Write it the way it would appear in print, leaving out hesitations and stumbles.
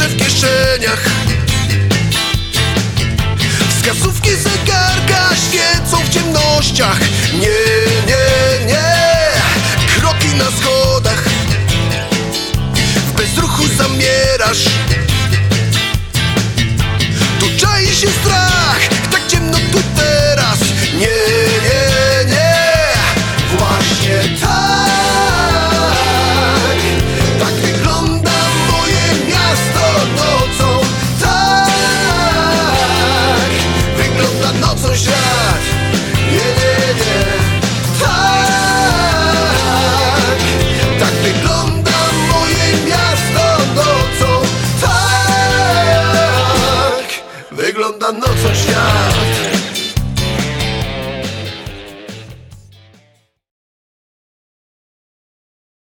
pieniądze w kieszeniach. Wskazówki zegarka świecą w ciemnościach. Nie, nie, nie, kroki na schodach. W bezruchu zamierasz. Tu czai się strach, tak ciemno tu teraz. Nie, nie, nie, właśnie tak. Tak wygląda moje miasto nocą. Tak wygląda nocą świat. Nie, nie, nie, tak. Tak wygląda moje miasto nocą. Tak wygląda nocą świat.